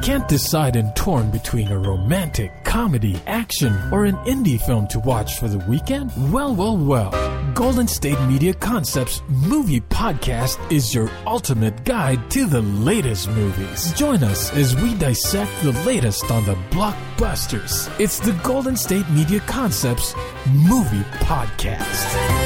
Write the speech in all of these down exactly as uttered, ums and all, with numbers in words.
Can't decide and torn between a romantic, comedy, action, or an indie film to watch for the weekend? Well, well, well. Golden State Media Concepts Movie Podcast is your ultimate guide to the latest movies. Join us as we dissect the latest on the blockbusters. It's the Golden State Media Concepts Movie Podcast.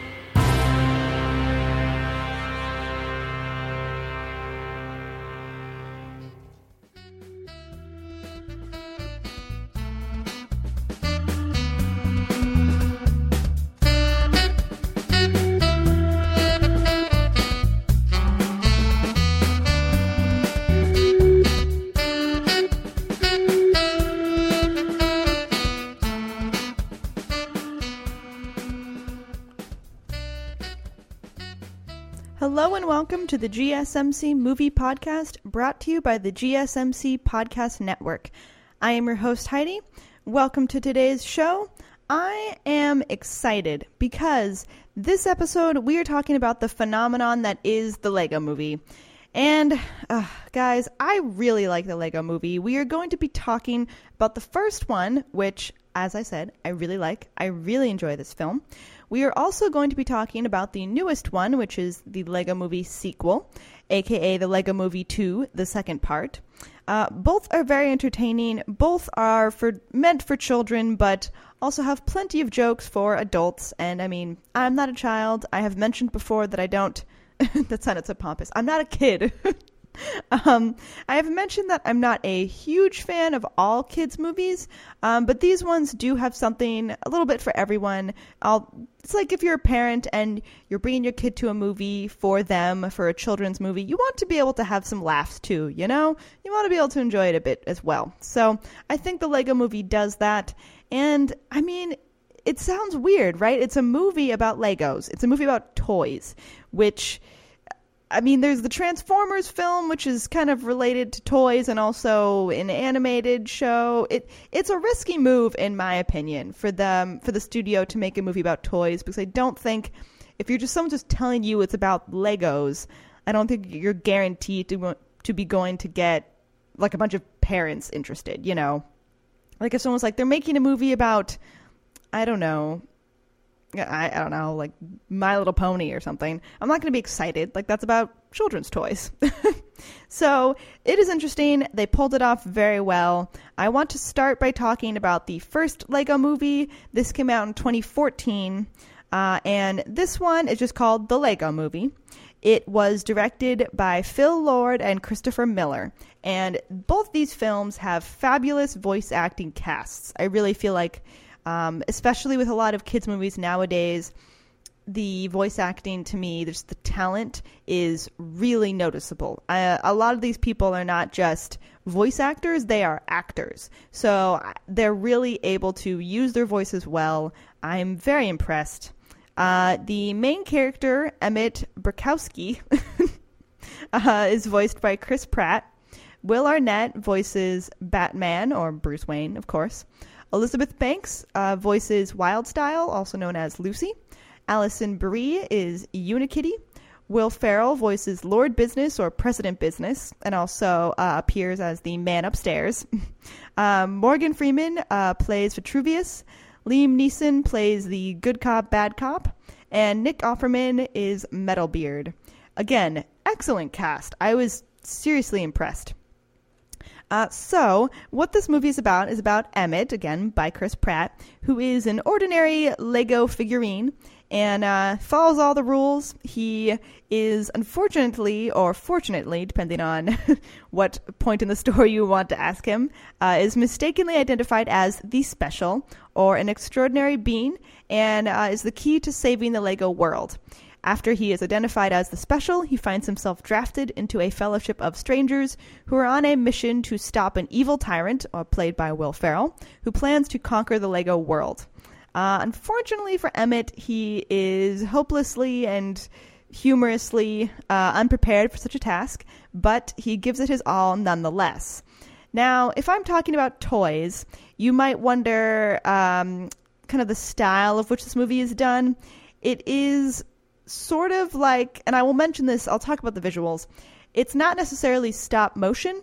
Hello and welcome to the G S M C Movie Podcast, brought to you by the G S M C Podcast Network. I am your host, Heidi. Welcome to today's show. I am excited because this episode we are talking about the phenomenon that is the Lego Movie. And uh, guys, I really like the Lego Movie. We are going to be talking about the first one, which, as I said, I really like. I really enjoy this film. We are also going to be talking about the newest one, which is the Lego Movie sequel, aka the Lego Movie two, the second part. Uh, both are very entertaining. Both are for meant for children, but also have plenty of jokes for adults. And I mean, I'm not a child. I have mentioned before that I don't... that sounded so pompous. I'm not a kid. Um, I have mentioned that I'm not a huge fan of all kids' movies, um, but these ones do have something a little bit for everyone. I'll, it's like if you're a parent and you're bringing your kid to a movie for them, for a children's movie, you want to be able to have some laughs too, you know? You want to be able to enjoy it a bit as well. So I think the Lego Movie does that. And I mean, it sounds weird, right? It's a movie about Legos. It's a movie about toys, which... I mean, there's the Transformers film, which is kind of related to toys and also an animated show. It it's a risky move, in my opinion, for them for the studio to make a movie about toys, because I don't think if you're just someone just telling you it's about Legos, I don't think you're guaranteed to to be going to get like a bunch of parents interested. You know, like if someone's like they're making a movie about, I don't know. I, I don't know, like My Little Pony or something. I'm not going to be excited. Like, that's about children's toys. So it is interesting. They pulled it off very well. I want to start by talking about the first Lego Movie. This came out in twenty fourteen. Uh, and this one is just called The Lego Movie. It was directed by Phil Lord and Christopher Miller. And both these films have fabulous voice acting casts. I really feel like... Um, especially with a lot of kids' movies nowadays, the voice acting, to me, just the talent is really noticeable. Uh, a lot of these people are not just voice actors, they are actors. So they're really able to use their voices well. I'm very impressed. Uh, the main character, Emmett Burkowski, uh, is voiced by Chris Pratt. Will Arnett voices Batman, or Bruce Wayne, of course. Elizabeth Banks uh, voices Wildstyle, also known as Lucy. Alison Brie is Unikitty. Will Ferrell voices Lord Business or President Business, and also uh, appears as the man upstairs. um, Morgan Freeman uh, plays Vitruvius. Liam Neeson plays the good cop, bad cop. And Nick Offerman is Metalbeard. Again, excellent cast. I was seriously impressed. Uh, so, what this movie is about is about Emmett, again, by Chris Pratt, who is an ordinary Lego figurine and uh, follows all the rules. He is, unfortunately, or fortunately, depending on what point in the story you want to ask him, uh, is mistakenly identified as the Special, or an extraordinary being, and uh, is the key to saving the Lego world. After he is identified as the Special, he finds himself drafted into a fellowship of strangers who are on a mission to stop an evil tyrant, uh, played by Will Ferrell, who plans to conquer the Lego world. Uh, unfortunately for Emmett, he is hopelessly and humorously uh, unprepared for such a task, but he gives it his all nonetheless. Now, if I'm talking about toys, you might wonder um, kind of the style of which this movie is done. It is sort of like, and I will mention this, I'll talk about the visuals. It's not necessarily stop motion.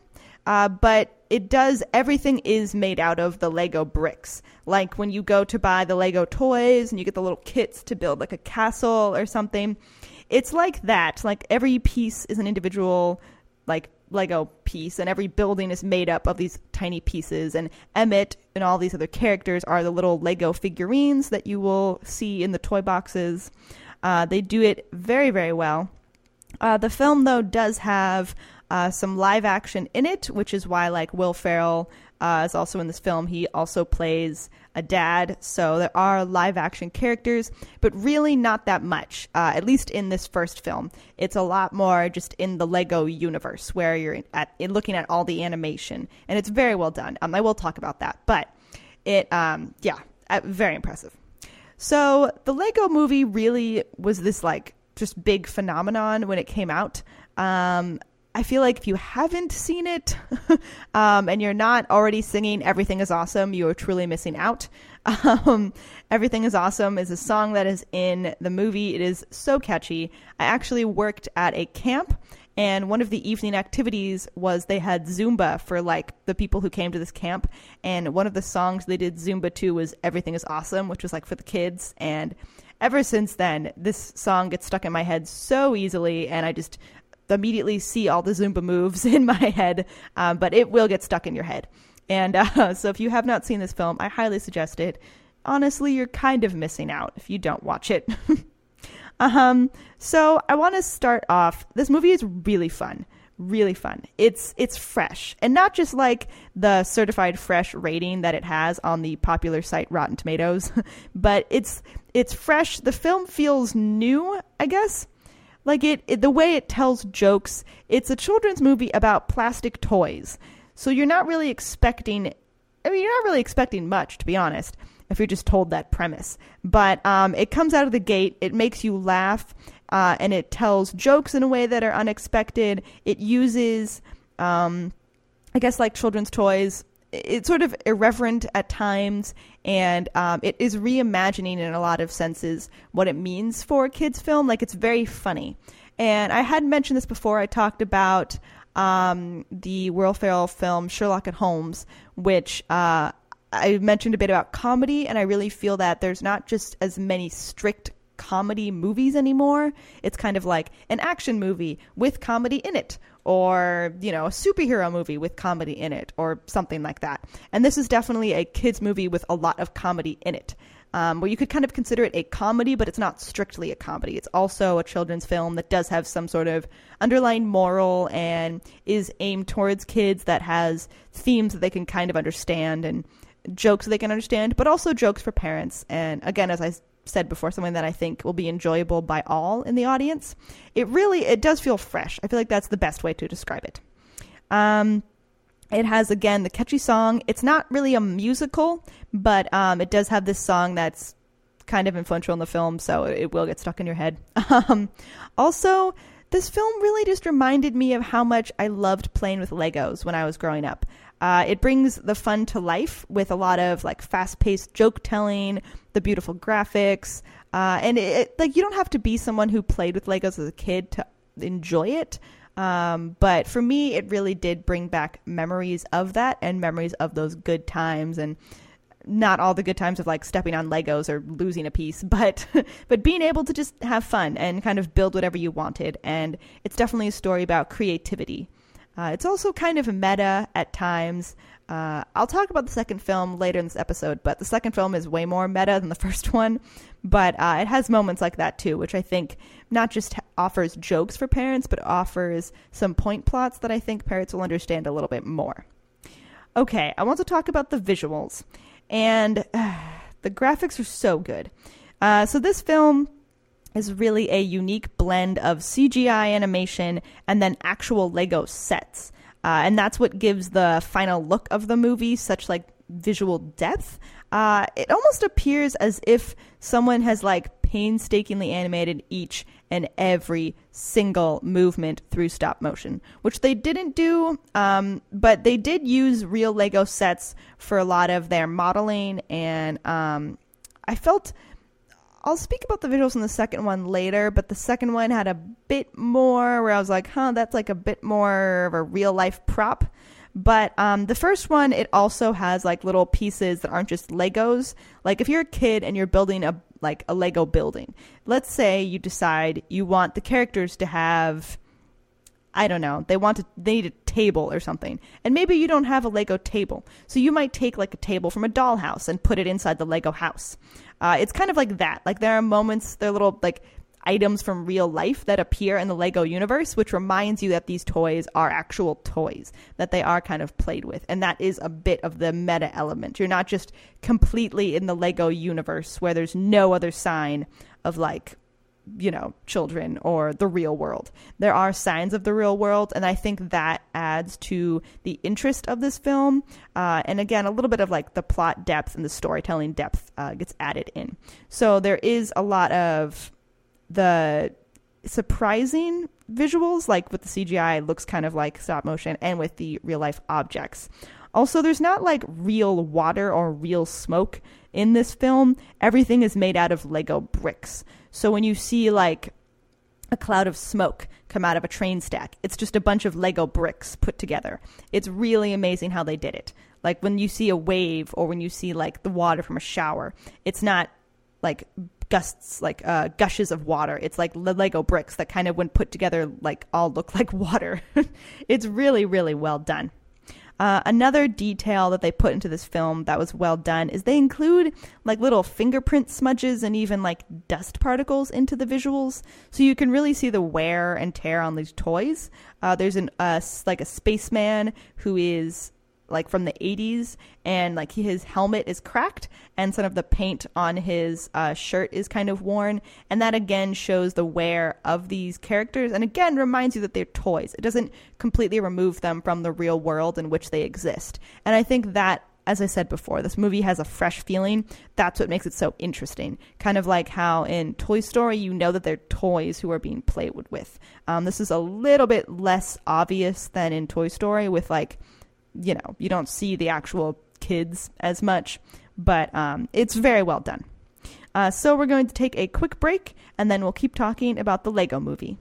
uh, but it does, everything is made out of the Lego bricks. Like when you go to buy the Lego toys and you get the little kits to build like a castle or something, it's like that. Like every piece is an individual like Lego piece, and every building is made up of these tiny pieces. And Emmett and all these other characters are the little Lego figurines that you will see in the toy boxes. Uh, they do it very, very well. Uh, the film, though, does have uh, some live action in it, which is why, like, Will Ferrell uh, is also in this film. He also plays a dad, so there are live action characters, but really not that much, uh, at least in this first film. It's a lot more just in the Lego universe, where you're at in looking at all the animation, and it's very well done. Um, I will talk about that, but it, um, yeah, uh, very impressive. So the Lego movie really was this, like, just big phenomenon when it came out. Um, I feel like if you haven't seen it um, and you're not already singing Everything is Awesome, you are truly missing out. Um, Everything is Awesome is a song that is in the movie. It is so catchy. I actually worked at a camp, and one of the evening activities was they had Zumba for like the people who came to this camp. And one of the songs they did Zumba to was Everything is Awesome, which was like for the kids. And ever since then, this song gets stuck in my head so easily, and I just immediately see all the Zumba moves in my head, um, but it will get stuck in your head. And uh, so if you have not seen this film, I highly suggest it. Honestly, you're kind of missing out if you don't watch it. um, so I want to start off. This movie is really fun. Really fun. It's it's fresh, and not just like the certified fresh rating that it has on the popular site Rotten Tomatoes, but it's it's fresh. The film feels new, I guess. Like it, it the way it tells jokes. It's a children's movie about plastic toys, so you're not really expecting. I mean, you're not really expecting much, to be honest, if you're just told that premise. But um, it comes out of the gate. It makes you laugh. Uh, and it tells jokes in a way that are unexpected. It uses, um, I guess, like children's toys. It's sort of irreverent at times, and um, it is reimagining in a lot of senses what it means for a kid's film. Like, it's very funny. And I had mentioned this before. I talked about um, the Will Ferrell film Sherlock and Holmes, which uh, I mentioned a bit about comedy, and I really feel that there's not just as many strict comedy movies anymore. It's kind of like an action movie with comedy in it, or, you know, a superhero movie with comedy in it, or something like that. And this is definitely a kids movie with a lot of comedy in it, um, where you could kind of consider it a comedy, but it's not strictly a comedy. It's also a children's film that does have some sort of underlying moral and is aimed towards kids, that has themes that they can kind of understand and jokes that they can understand, but also jokes for parents. And again, as I said before, something that I think will be enjoyable by all in the audience. It really, it does feel fresh. I feel like that's the best way to describe it. Um, it has, again, the catchy song. It's not really a musical, but um, it does have this song that's kind of influential in the film, so it will get stuck in your head. Um, also, this film really just reminded me of how much I loved playing with Legos when I was growing up. Uh, it brings the fun to life with a lot of like fast-paced joke telling, the beautiful graphics, uh, and it, it, like you don't have to be someone who played with Legos as a kid to enjoy it. Um, but for me, it really did bring back memories of that and memories of those good times, and not all the good times of like stepping on Legos or losing a piece, but but being able to just have fun and kind of build whatever you wanted. And it's definitely a story about creativity. Uh, it's also kind of meta at times. Uh, I'll talk about the second film later in this episode, but the second film is way more meta than the first one. But uh, it has moments like that too, which I think not just offers jokes for parents, but offers some point plots that I think parents will understand a little bit more. Okay, I want to talk about the visuals. And uh, the graphics are so good. Uh, so this film is really a unique blend of C G I animation and then actual Lego sets. Uh, and that's what gives the final look of the movie such like visual depth. Uh, it almost appears as if someone has like painstakingly animated each and every single movement through stop motion, which they didn't do, um, but they did use real Lego sets for a lot of their modeling. And um, I felt... I'll speak about the visuals in the second one later, but the second one had a bit more where I was like, huh, that's like a bit more of a real life prop. But um, the first one, it also has like little pieces that aren't just Legos. Like if you're a kid and you're building a like a Lego building, let's say you decide you want the characters to have, I don't know, they want to, they need a table or something. And maybe you don't have a Lego table. So you might take like a table from a dollhouse and put it inside the Lego house. Uh, it's kind of like that. Like there are moments, there are little like items from real life that appear in the Lego universe, which reminds you that these toys are actual toys, that they are kind of played with. And that is a bit of the meta element. You're not just completely in the Lego universe where there's no other sign of like, you know, children or the real world. There are signs of the real world, and I think that adds to the interest of this film. Uh, and again, a little bit of like the plot depth and the storytelling depth uh, gets added in. So there is a lot of the surprising visuals, like with the C G I, looks kind of like stop motion, and with the real life objects. Also, there's not like real water or real smoke in this film. Everything is made out of Lego bricks. So when you see like a cloud of smoke come out of a train stack, it's just a bunch of Lego bricks put together. It's really amazing how they did it. Like when you see a wave or when you see like the water from a shower, it's not like gusts, like uh, gushes of water. It's like the Lego bricks that kind of when put together like all look like water. It's really, really well done. Uh, another detail that they put into this film that was well done is they include like little fingerprint smudges and even like dust particles into the visuals. So you can really see the wear and tear on these toys. Uh, there's an uh, like a spaceman who is like from the eighties, and like he, his helmet is cracked and some of the paint on his uh, shirt is kind of worn, and that again shows the wear of these characters and again reminds you that they're toys. It doesn't completely remove them from the real world in which they exist. And I think that, as I said before, this movie has a fresh feeling. That's what makes it so interesting. Kind of like how in Toy Story, you know that they're toys who are being played with. Um, this is a little bit less obvious than in Toy Story with like, you know, you don't see the actual kids as much, but um, it's very well done. Uh, so we're going to take a quick break, and then we'll keep talking about the Lego Movie.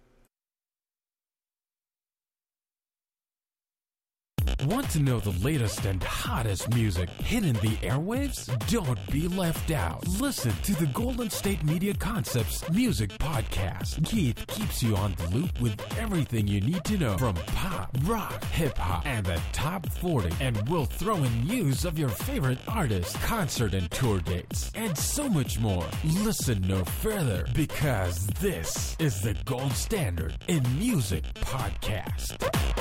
Want to know the latest and hottest music hitting the airwaves? Don't be left out. Listen to the Golden State Media Concepts Music Podcast. Keith keeps you on the loop with everything you need to know from pop, rock, hip-hop, and the top forty. And we'll throw in news of your favorite artists, concert and tour dates, and so much more. Listen no further, because this is the gold standard in music podcast.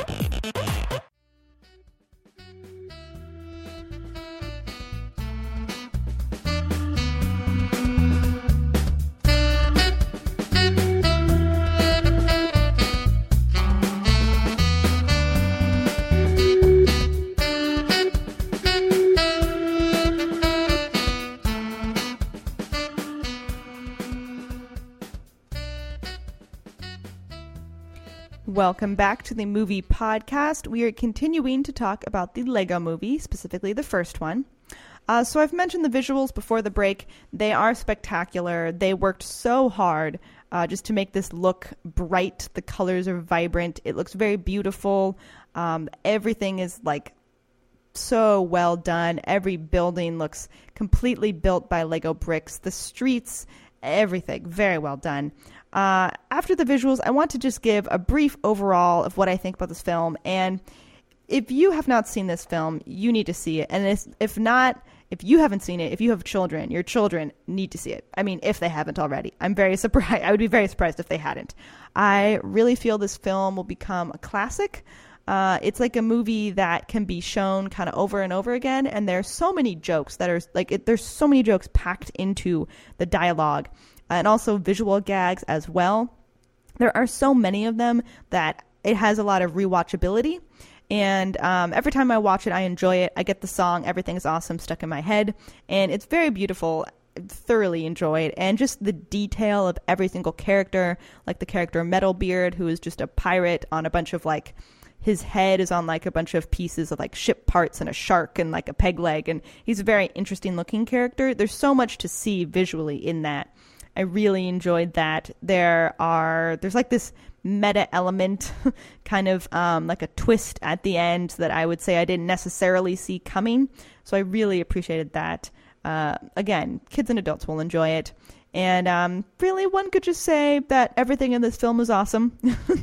Welcome back to the movie podcast. We are continuing to talk about the Lego Movie, specifically the first one. Uh, so I've mentioned the visuals before the break. They are spectacular. They worked so hard uh, just to make this look bright. The colors are vibrant. It looks very beautiful. Um, everything is like so well done. Every building looks completely built by Lego bricks. The streets, everything, very well done. Uh, after the visuals, I want to just give a brief overall of what I think about this film. And if you have not seen this film, you need to see it. And if, if not, if you haven't seen it, if you have children, your children need to see it. I mean, if they haven't already. I'm very surprised. I would be very surprised if they hadn't. I really feel this film will become a classic. Uh, it's like a movie that can be shown kind of over and over again. And there's so many jokes that are like, it, there's so many jokes packed into the dialogue. And also visual gags as well. There are so many of them that it has a lot of rewatchability. And um, every time I watch it, I enjoy it. I get the song Everything is Awesome stuck in my head. And it's very beautiful. I thoroughly enjoyed. And just the detail of every single character, like the character Metalbeard, who is just a pirate on a bunch of like, his head is on like a bunch of pieces of like ship parts and a shark and like a peg leg. And he's a very interesting looking character. There's so much to see visually in that. I really enjoyed that. There are, there's like this meta element, kind of um, like a twist at the end that I would say I didn't necessarily see coming. So I really appreciated that. Uh, again, kids and adults will enjoy it. And um, really, one could just say that everything in this film is awesome.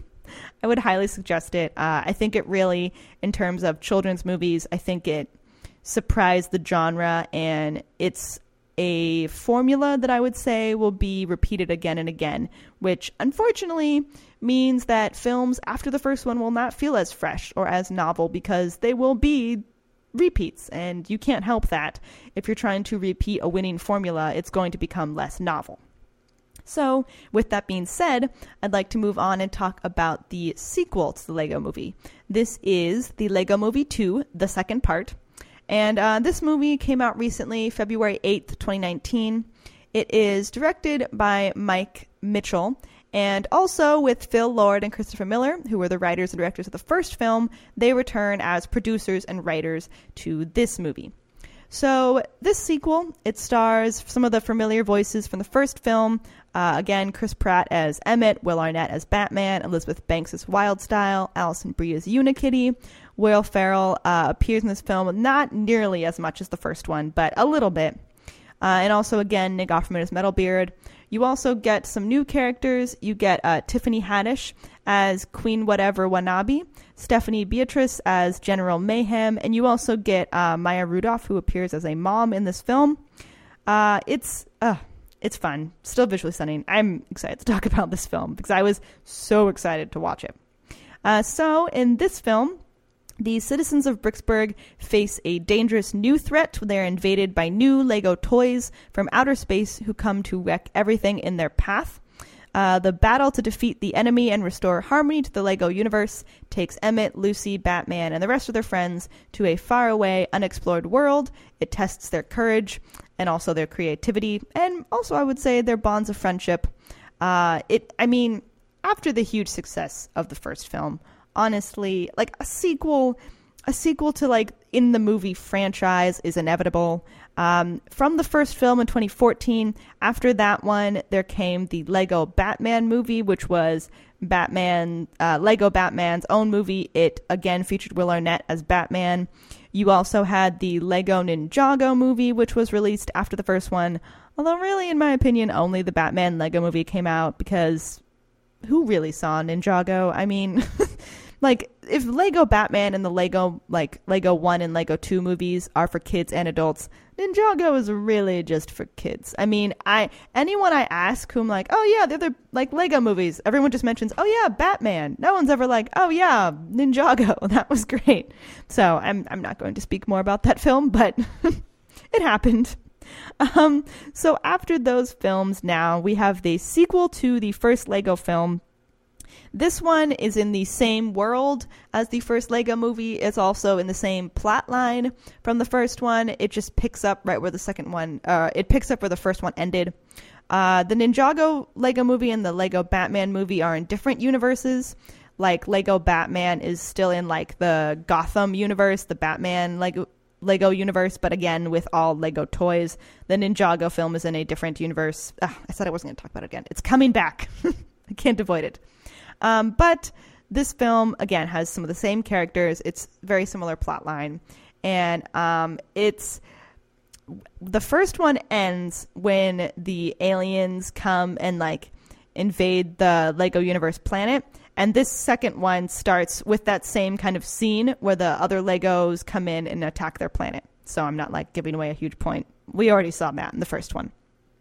I would highly suggest it. Uh, I think it really, in terms of children's movies, I think it surprised the genre, and it's a formula that I would say will be repeated again and again, which unfortunately means that films after the first one will not feel as fresh or as novel because they will be repeats, and you can't help that. If you're trying to repeat a winning formula, it's going to become less novel. So, with that being said, I'd like to move on and talk about the sequel to the Lego Movie. This is the Lego Movie two, the second part. And uh, this movie came out recently, February eighth, twenty nineteen. It is directed by Mike Mitchell, and also with Phil Lord and Christopher Miller, who were the writers and directors of the first film. They return as producers and writers to this movie. So this sequel, it stars some of the familiar voices from the first film. Uh, again, Chris Pratt as Emmett, Will Arnett as Batman, Elizabeth Banks as Wildstyle, Alison Brie as Unikitty. Will Ferrell uh, appears in this film, not nearly as much as the first one, but a little bit. Uh, and also, again, Nick Offerman as Metalbeard. You also get some new characters. You get uh, Tiffany Haddish as Queen Whatever Wannabe, Stephanie Beatrice as General Mayhem, and you also get uh, Maya Rudolph, who appears as a mom in this film. Uh, it's uh, it's fun. Still visually stunning. I'm excited to talk about this film because I was so excited to watch it. Uh, so, in this film, the citizens of Bricksburg face a dangerous new threat when they're invaded by new Lego toys from outer space who come to wreck everything in their path. Uh, the battle to defeat the enemy and restore harmony to the Lego universe takes Emmett, Lucy, Batman, and the rest of their friends to a faraway, unexplored world. It tests their courage and also their creativity, and also, I would say, their bonds of friendship. Uh, it, I mean, after the huge success of the first film, honestly, like a sequel, a sequel to like in the movie franchise is inevitable. Um, from the first film in twenty fourteen, after that one, there came the Lego Batman movie, which was Batman, uh, Lego Batman's own movie. It again featured Will Arnett as Batman. You also had the Lego Ninjago movie, which was released after the first one. Although really, in my opinion, only the Batman Lego movie came out because who really saw Ninjago? I mean, like, if Lego Batman and the Lego, like, Lego one and Lego two movies are for kids and adults, Ninjago is really just for kids. I mean, I anyone I ask who I'm like, oh yeah, they're the, like, Lego movies, everyone just mentions, oh yeah, Batman. No one's ever like, oh yeah, Ninjago. That was great. So I'm I'm not going to speak more about that film, but it happened. Um, so after those films, now we have the sequel to the first Lego film. This one is in the same world as the first Lego movie. It's also in the same plot line from the first one. It just picks up right where the second one, uh, it picks up where the first one ended. Uh, the Ninjago Lego movie and the Lego Batman movie are in different universes. Like, Lego Batman is still in, like, the Gotham universe, the Batman Lego Lego universe, but again, with all Lego toys. The Ninjago film is in a different universe. Ugh, I said I wasn't going to talk about it again. It's coming back. I can't avoid it. Um, but this film, again, has some of the same characters. It's very similar plot line. And um, it's... The first one ends when the aliens come and, like, invade the Lego universe planet. And this second one starts with that same kind of scene where the other Legos come in and attack their planet. So I'm not, like, giving away a huge point. We already saw that in the first one.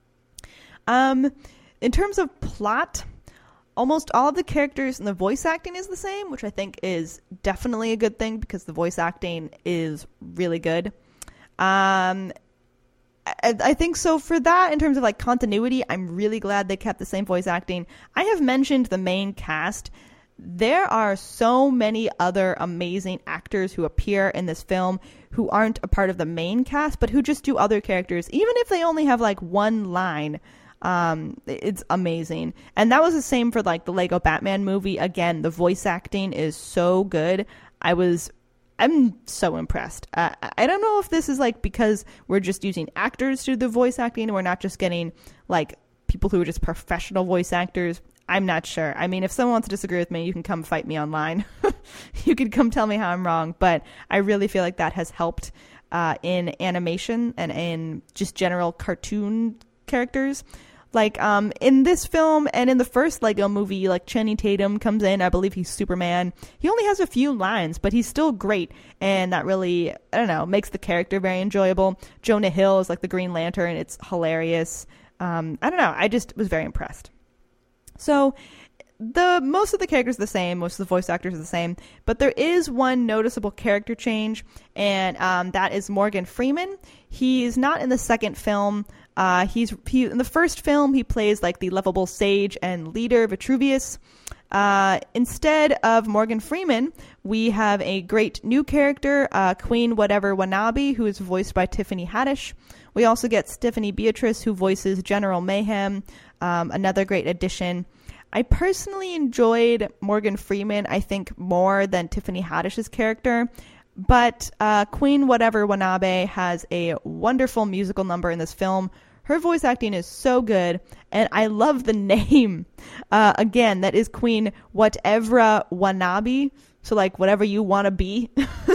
Um, in terms of plot, almost all of the characters and the voice acting is the same, which I think is definitely a good thing because the voice acting is really good. Um, I, I think so for that, in terms of, like, continuity, I'm really glad they kept the same voice acting. I have mentioned the main cast. There are so many other amazing actors who appear in this film who aren't a part of the main cast, but who just do other characters, even if they only have, like, one line. Um, it's amazing. And that was the same for, like, the Lego Batman movie. Again, the voice acting is so good. I was, I'm so impressed. Uh, I don't know if this is, like, because we're just using actors to do the voice acting and we're not just getting, like, people who are just professional voice actors. I'm not sure. I mean, if someone wants to disagree with me, you can come fight me online. You can come tell me how I'm wrong. But I really feel like that has helped uh, in animation and in just general cartoon characters. Like um, in this film and in the first Lego movie, like Channing Tatum comes in. I believe he's Superman. He only has a few lines, but he's still great. And that really, I don't know, makes the character very enjoyable. Jonah Hill is like the Green Lantern. It's hilarious. Um, I don't know. I just was very impressed. So the most of the characters are the same, most of the voice actors are the same, but there is one noticeable character change, and um, that is Morgan Freeman. He's not in the second film. Uh, he's he, in the first film, he plays like the lovable sage and leader Vitruvius. Uh, instead of Morgan Freeman, we have a great new character, uh, Queen Whatever Wanabe, who is voiced by Tiffany Haddish. We also get Stephanie Beatrice, who voices General Mayhem, um, another great addition. I personally enjoyed Morgan Freeman, I think, more than Tiffany Haddish's character. But uh, Queen Whatever Wanabe has a wonderful musical number in this film. Her voice acting is so good, and I love the name. Uh, again, that is Queen Whatever Wanabe, so like whatever you want to be.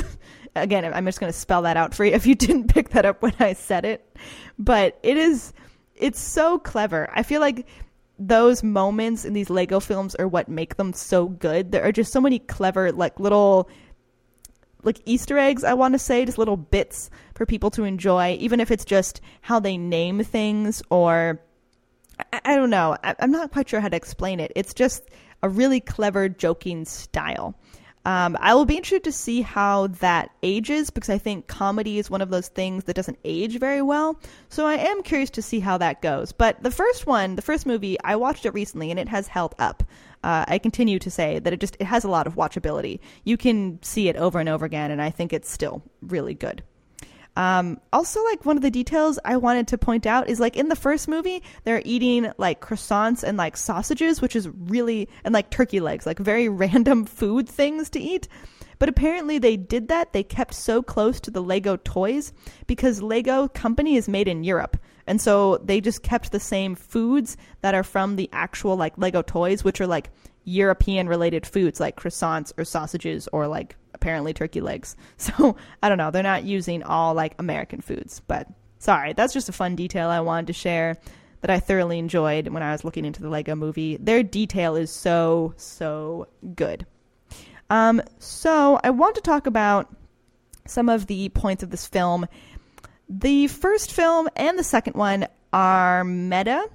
Again, I'm just going to spell that out for you if you didn't pick that up when I said it. But it is, it's so clever. I feel like those moments in these Lego films are what make them so good. There are just so many clever, like little, like Easter eggs, I want to say, just little bits for people to enjoy, even if it's just how they name things or, I, I don't know. I, I'm not quite sure how to explain it. It's just a really clever joking style. Um, I will be interested to see how that ages, because I think comedy is one of those things that doesn't age very well. So I am curious to see how that goes. But the first one, the first movie, I watched it recently and it has held up. Uh, I continue to say that it just it has a lot of watchability. You can see it over and over again, and I think it's still really good. Um, also, like, one of the details I wanted to point out is, like, in the first movie, they're eating, like, croissants and, like, sausages, which is really, and, like, turkey legs, like, very random food things to eat. But apparently they did that. They kept so close to the Lego toys because Lego company is made in Europe. And so they just kept the same foods that are from the actual, like, Lego toys, which are, like, European-related foods, like croissants or sausages or, like, apparently turkey legs. So I don't know, they're not using all like American foods, but sorry, that's just a fun detail I wanted to share that I thoroughly enjoyed when I was looking into the Lego movie. Their detail is so so good. Um so I want to talk about some of the points of this film. The first film and the second one are meta,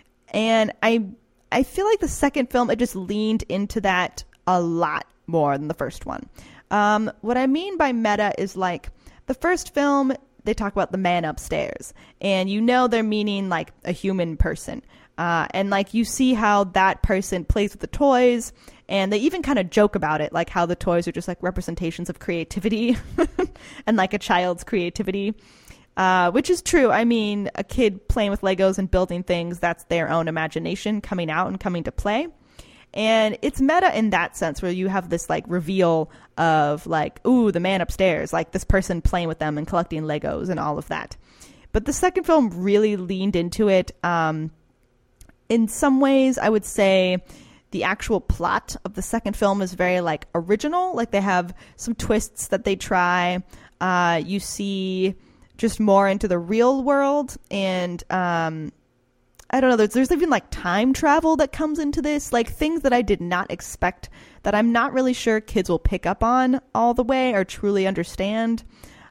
and I I feel like the second film, it just leaned into that a lot more than the first one. Um, what I mean by meta is, like, the first film, they talk about the man upstairs, and you know they're meaning, like, a human person. Uh, and, like, you see how that person plays with the toys, and they even kind of joke about it, like how the toys are just, like, representations of creativity and, like, a child's creativity, uh, which is true. I mean, a kid playing with Legos and building things, that's their own imagination coming out and coming to play. And it's meta in that sense, where you have this, like, reveal of, like, ooh, the man upstairs, like this person playing with them and collecting Legos and all of that. But the second film really leaned into it. Um, in some ways, I would say the actual plot of the second film is very, like, original. Like, they have some twists that they try. Uh, you see just more into the real world, and um I don't know, there's, there's even, like, time travel that comes into this, like, things that I did not expect, that I'm not really sure kids will pick up on all the way or truly understand.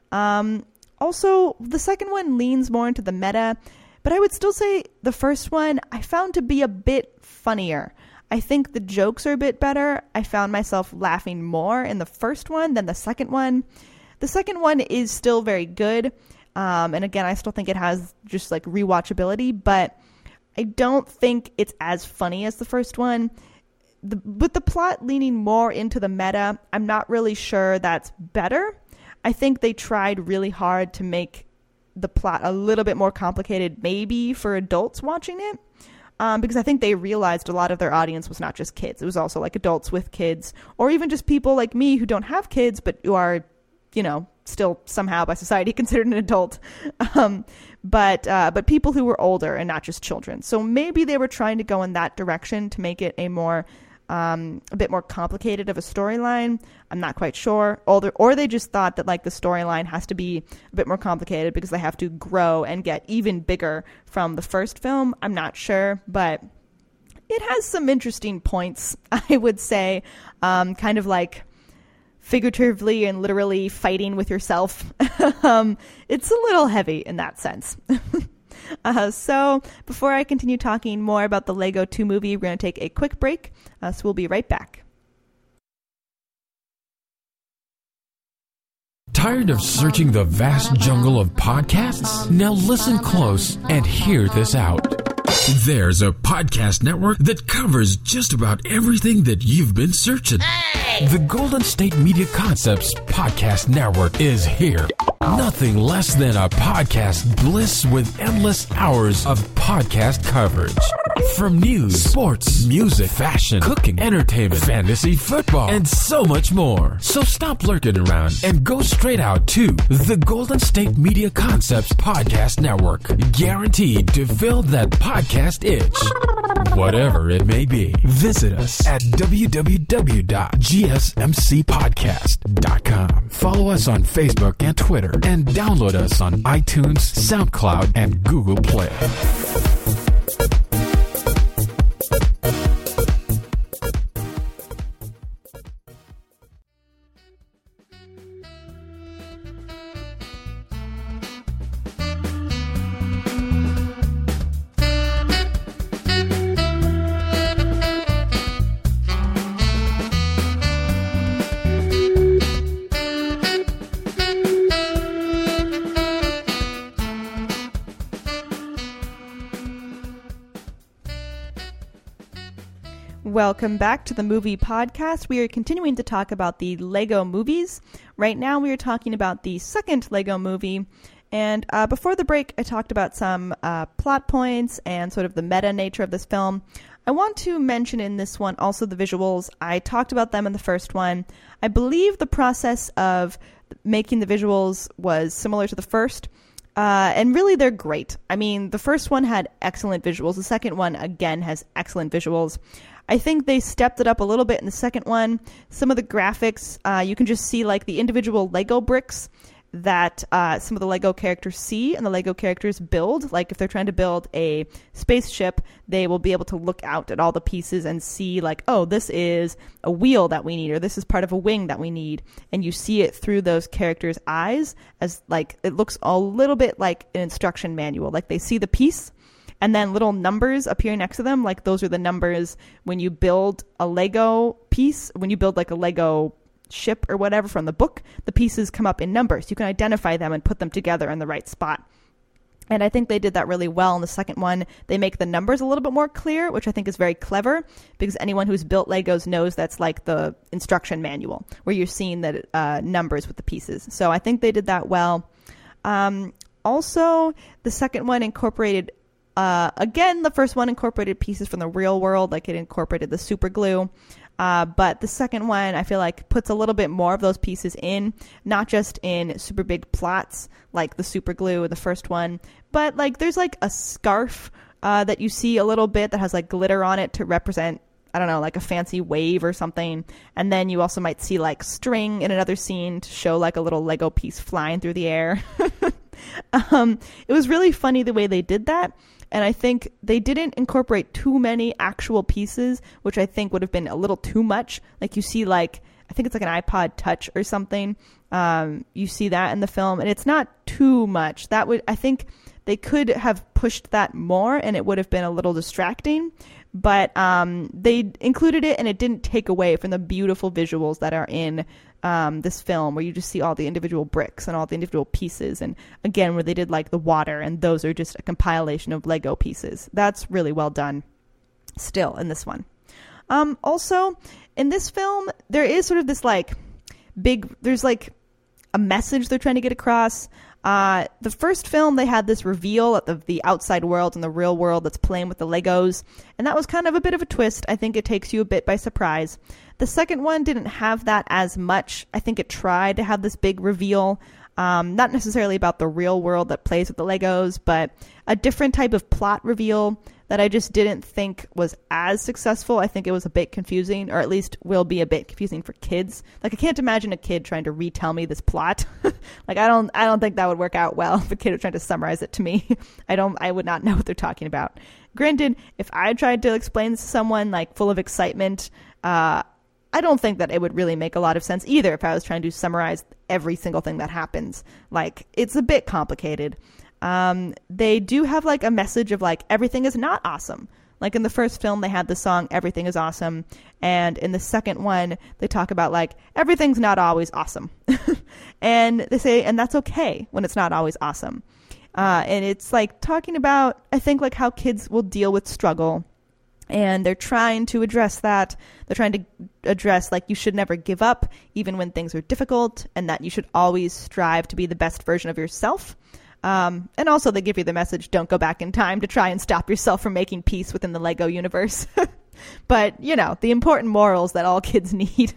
Um, also, the second one leans more into the meta, but I would still say the first one I found to be a bit funnier. I think the jokes are a bit better. I found myself laughing more in the first one than the second one. The second one is still very good, um, and again, I still think it has just, like, rewatchability, but I don't think it's as funny as the first one. The, with the plot leaning more into the meta, I'm not really sure that's better. I think they tried really hard to make the plot a little bit more complicated, maybe for adults watching it, um, because I think they realized a lot of their audience was not just kids. It was also, like, adults with kids, or even just people like me who don't have kids but who are you know, still somehow by society considered an adult. Um, but uh, but people who were older and not just children. So maybe they were trying to go in that direction to make it a more um, a bit more complicated of a storyline. I'm not quite sure. Or, or they just thought that like the storyline has to be a bit more complicated because they have to grow and get even bigger from the first film. I'm not sure, but it has some interesting points, I would say, um, kind of like figuratively and literally fighting with yourself. um, it's a little heavy in that sense. uh, so before I continue talking more about the Lego two movie, we're going to take a quick break. Uh, so we'll be right back. Tired of searching the vast jungle of podcasts? Now listen close and hear this out. There's a podcast network that covers just about everything that you've been searching. Hey! The Golden State Media Concepts Podcast Network is here. Nothing less than a podcast bliss with endless hours of podcast coverage. From news, sports, music, fashion, cooking, entertainment, fantasy, football, and so much more. So stop lurking around and go straight out to the Golden State Media Concepts Podcast Network. Guaranteed to fill that podcast itch. Whatever it may be. Visit us at w w w dot g s m c podcast dot com. Follow us on Facebook and Twitter, and download us on iTunes, SoundCloud, and Google Play. Welcome back to the Movie Podcast. We are continuing to talk about the Lego movies. Right now we are talking about the second Lego movie. And uh, before the break, I talked about some uh, plot points and sort of the meta nature of this film. I want to mention in this one also the visuals. I talked about them in the first one. I believe the process of making the visuals was similar to the first. Uh, and really, they're great. I mean, the first one had excellent visuals. The second one, again, has excellent visuals. I think they stepped it up a little bit in the second one. Some of the graphics, uh, you can just see like the individual Lego bricks that uh, some of the Lego characters see and the Lego characters build. Like if they're trying to build a spaceship, they will be able to look out at all the pieces and see like, oh, this is a wheel that we need, or this is part of a wing that we need. And you see it through those characters' eyes as like, it looks a little bit like an instruction manual. Like they see the piece and then little numbers appear next to them. Like those are the numbers when you build a Lego piece, when you build like a Lego ship or whatever from the book, the pieces come up in numbers. You can identify them and put them together in the right spot. And I think they did that really well in the second one. They make the numbers a little bit more clear, which I think is very clever because anyone who's built Legos knows that's like the instruction manual where you're seeing the uh, numbers with the pieces. So I think they did that well. Um, also, the second one incorporated Uh, again, the first one incorporated pieces from the real world, like it incorporated the super glue. Uh, but the second one, I feel like, puts a little bit more of those pieces in, not just in super big plots like the super glue in the first one, but like there's like a scarf uh, that you see a little bit that has like glitter on it to represent, I don't know, like a fancy wave or something. And then you also might see like string in another scene to show like a little Lego piece flying through the air. um, it was really funny the way they did that. And I think they didn't incorporate too many actual pieces, which I think would have been a little too much. Like you see like, I think it's like an iPod Touch or something. Um, you see that in the film and it's not too much. That would, I think they could have pushed that more and it would have been a little distracting. But um, they included it and it didn't take away from the beautiful visuals that are in um, this film where you just see all the individual bricks and all the individual pieces. And again, where they did like the water and those are just a compilation of Lego pieces. That's really well done still in this one. Um, also, in this film, there is sort of this like big, there's like a message they're trying to get across. Uh, the first film, they had this reveal of the outside world and the real world that's playing with the Legos. And that was kind of a bit of a twist. I think it takes you a bit by surprise. The second one didn't have that as much. I think it tried to have this big reveal, um, not necessarily about the real world that plays with the Legos, but a different type of plot reveal that I just didn't think was as successful. I think it was a bit confusing, or at least will be a bit confusing for kids. Like, I can't imagine a kid trying to retell me this plot. Like, I don't, I don't think that would work out well if a kid was trying to summarize it to me. I don't, I would not know what they're talking about. Granted, if I tried to explain this to someone like full of excitement, uh, I don't think that it would really make a lot of sense either if I was trying to summarize every single thing that happens. Like, it's a bit complicated. Um, they do have like a message of like, everything is not awesome. Like in the first film, they had the song, Everything is Awesome. And in the second one, they talk about like, everything's not always awesome. And they say, and that's okay when it's not always awesome. Uh, and it's like talking about, I think, like how kids will deal with struggle. And they're trying to address that. They're trying to address like, you should never give up even when things are difficult, and that you should always strive to be the best version of yourself. Um, and also they give you the message, don't go back in time to try and stop yourself from making peace within the Lego universe. But, you know, the important morals that all kids need.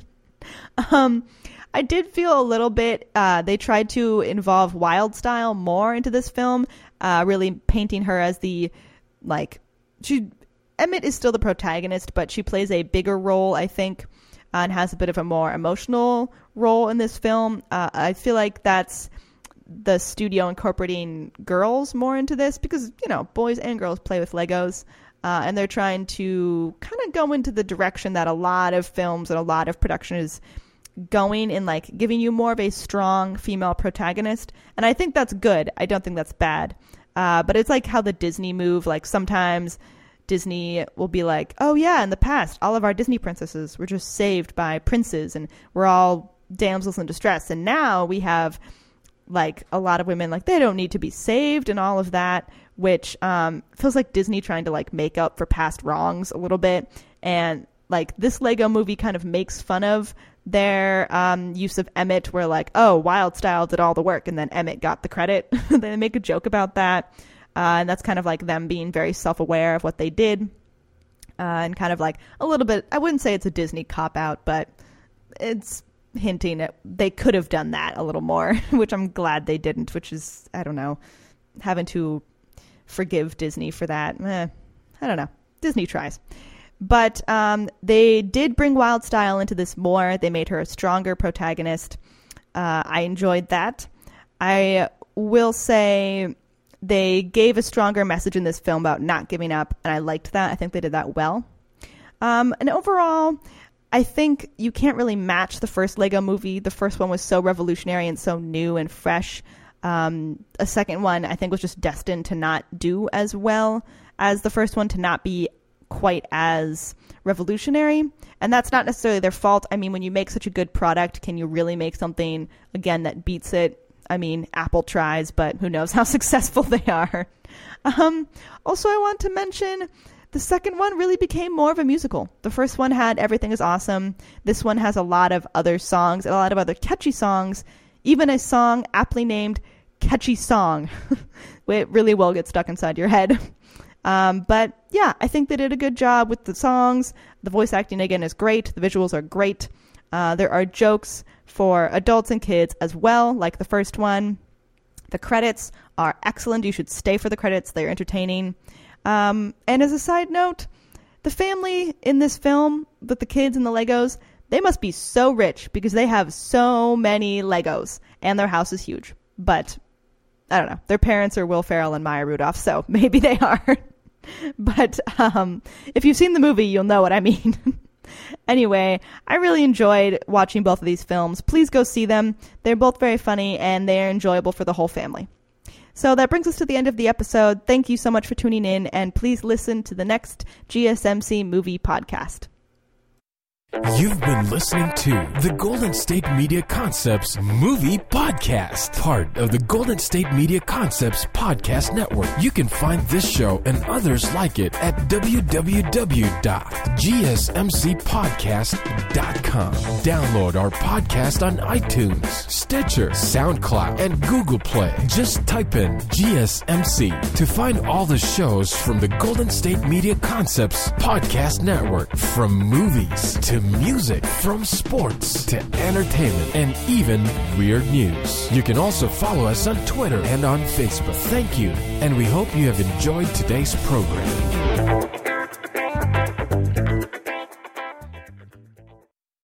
um, I did feel a little bit, uh, they tried to involve Wildstyle more into this film, uh, really painting her as the, like, she, Emmett is still the protagonist, but she plays a bigger role, I think, uh, and has a bit of a more emotional role in this film. Uh, I feel like that's the studio incorporating girls more into this because, you know, boys and girls play with Legos, uh, and they're trying to kind of go into the direction that a lot of films and a lot of production is going in, like giving you more of a strong female protagonist. And I think that's good. I don't think that's bad. Uh, but it's like how the Disney move, like sometimes Disney will be like, oh yeah, in the past, all of our Disney princesses were just saved by princes and we're all damsels in distress. And now we have like a lot of women, like they don't need to be saved and all of that, which um, feels like Disney trying to like make up for past wrongs a little bit. And like this Lego movie kind of makes fun of their um, use of Emmett, where like, oh, Wildstyle did all the work and then Emmett got the credit. They make a joke about that. Uh, and that's kind of like them being very self-aware of what they did. Uh, and kind of like a little bit, I wouldn't say it's a Disney cop-out, but it's hinting at they could have done that a little more, which I'm glad they didn't, which is, I don't know, having to forgive Disney for that. Eh, I don't know. Disney tries. But um, they did bring Wildstyle into this more. They made her a stronger protagonist. Uh, I enjoyed that. I will say they gave a stronger message in this film about not giving up, and I liked that. I think they did that well. Um, and overall, I think you can't really match the first Lego movie. The first one was so revolutionary and so new and fresh. Um, a second one, I think, was just destined to not do as well as the first one, to not be quite as revolutionary. And that's not necessarily their fault. I mean, when you make such a good product, can you really make something, again, that beats it? I mean, Apple tries, but who knows how successful they are. Um, also, I want to mention the second one really became more of a musical. The first one had Everything is Awesome. This one has a lot of other songs, and a lot of other catchy songs, even a song aptly named Catchy Song. It really will get stuck inside your head. Um, but yeah, I think they did a good job with the songs. The voice acting, again, is great. The visuals are great. Uh, there are jokes for adults and kids as well, like the first one. The credits are excellent. You should stay for the credits. They're entertaining. Um, and as a side note, the family in this film with the kids and the Legos, they must be so rich because they have so many Legos and their house is huge. But I don't know. Their parents are Will Ferrell and Maya Rudolph, so maybe they are. But um, if you've seen the movie, you'll know what I mean. Anyway, I really enjoyed watching both of these films. Please go see them. They're both very funny and they're enjoyable for the whole family. So that brings us to the end of the episode. Thank you so much for tuning in, and please listen to the next G S M C Movie Podcast. You've been listening to the Golden State Media Concepts Movie Podcast, part of the Golden State Media Concepts Podcast Network. You can find this show and others like it at w w w dot g s m c podcast dot com. Download our podcast on iTunes, Stitcher, SoundCloud, and Google Play. Just type in G S M C to find all the shows from the Golden State Media Concepts Podcast Network, from movies to music, from sports to entertainment, and even weird news. You can also follow us on Twitter and on Facebook. Thank you, and we hope you have enjoyed today's program.